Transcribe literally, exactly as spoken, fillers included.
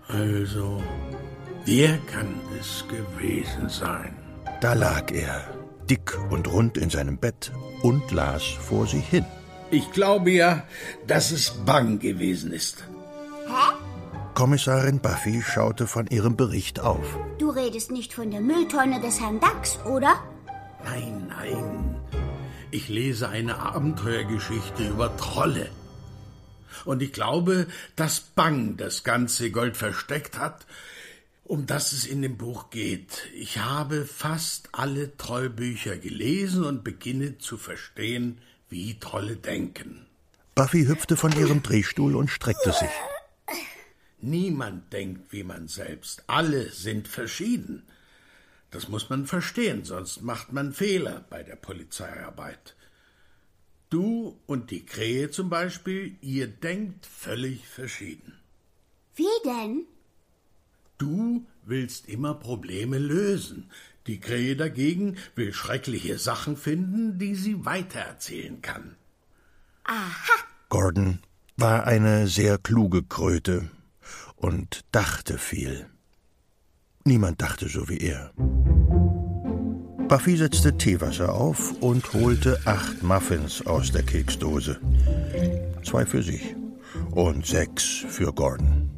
Also, wer kann es gewesen sein? Da lag er, dick und rund in seinem Bett und las vor sich hin. Ich glaube ja, dass es Bang gewesen ist. Hä? Kommissarin Buffy schaute von ihrem Bericht auf. Du redest nicht von der Mülltonne des Herrn Dachs, oder? Nein, nein. Ich lese eine Abenteuergeschichte über Trolle. Und ich glaube, dass Bang das ganze Gold versteckt hat, um das es in dem Buch geht. Ich habe fast alle Trollbücher gelesen und beginne zu verstehen, wie Trolle denken. Buffy hüpfte von ihrem Drehstuhl und streckte sich. Niemand denkt wie man selbst. Alle sind verschieden. Das muss man verstehen, sonst macht man Fehler bei der Polizeiarbeit. Du und die Krähe zum Beispiel, ihr denkt völlig verschieden. Wie denn? Du willst immer Probleme lösen. Die Krähe dagegen will schreckliche Sachen finden, die sie weitererzählen kann. Aha. Gordon war eine sehr kluge Kröte und dachte viel. Niemand dachte so wie er. Buffy setzte Teewasser auf und holte acht Muffins aus der Keksdose. Zwei für sich und sechs für Gordon.